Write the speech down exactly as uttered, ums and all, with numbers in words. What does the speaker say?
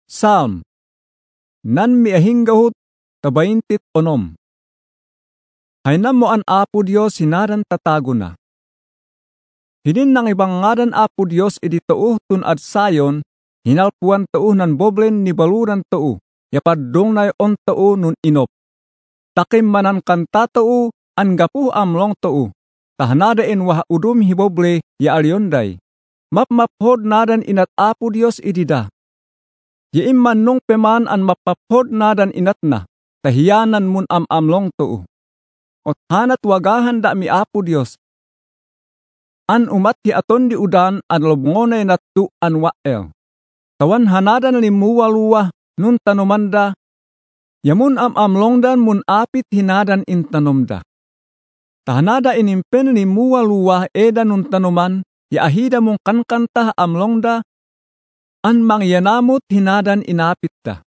Psalm. Nan miahinggahut tabaintit onom. Haynam mo an Apo Dios hinadan tatago na. Hinin nang ibang ngadan Apo Dios idi tauh tun ad sayon, hinalpuan tauh nan boblen ni baluran tauh, yapadong na on tauh nun inop. Takim manan kanta tauh, an gapuh amlong tauh, tahanadain wah udum hiboble ya alyonday. Mapmaphod nadan inat Apo Dios idida. Yaim man nung peman an mapaphod nadan inat na, tahiyanan mun am amlong tauh. Ot hanat wagahan da mi Apo Dios. An umat hi aton di udan an lobngonay na tu an wael. Tawan hanadan limuwaluwa nun tanomanda, yamun am amlongdan mun apit hinadan in tanomda. Tahanada inimpen limuwaluwa eda nun tanoman, ya ahida mong kankantah amlongda, an mangyanamot hinadan inapit da.